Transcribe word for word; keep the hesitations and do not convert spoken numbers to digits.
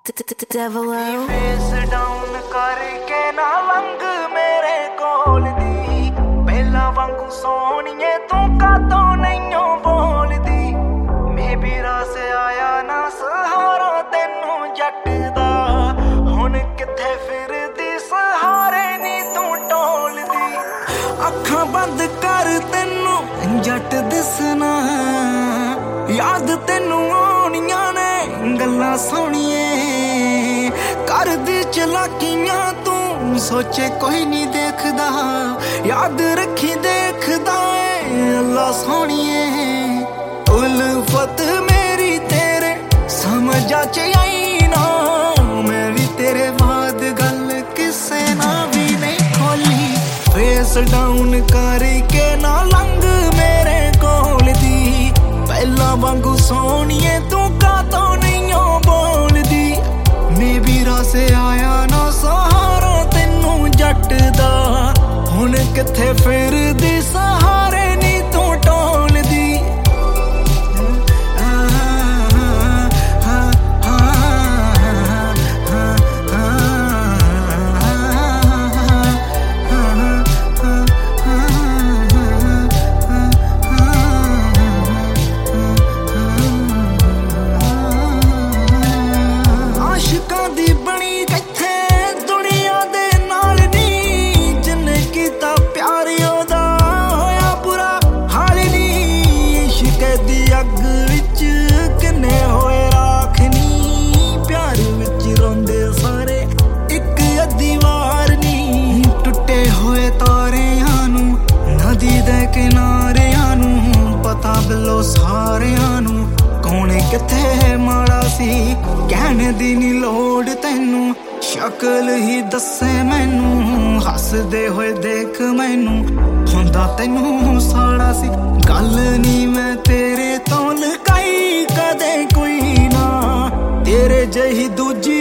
Devil face down करके ना lung मेरे कोल दी पहला वांगू सोनिए तू कातों नहीं बोलदी मैं भी रास आया ना सहारा तेनू जट दा हुण किथे फिरदी सहारे नी तू टोलदी अखां बंद कर तेनू जट दिसना याद तेनू आउणियां ने गल्लां सोहणिए करदी चलाकियां तू सोचे कोई नहीं देखदा याद रखी देखदा है अल्लाह सोहणिए उल्फत मेरी तेरे समझ च आई ना मैं भी तेरे बाद गल किसे ना भी नहीं खोली फेस डाउन करके ना लंग मेरे कोल दी पहला वांगू सोहणिए तू कातों नहीं बोलदी मैं भी रासे आया ना सहारा तेनू जट दा हुण किथे फिरदी सहारे नी तू टोलदी किनारियां नू पता बिलो सारियां नू कौन किथे माड़ा सी कहने दी नी लोड़ तैनू शक्ल ही दसे मैनू हसदे होए देख मैनू हुंदा तैनू साड़ा सी गल नी मैं तेरे तो लुकाई कदे कोई ना तेरे जही दूजी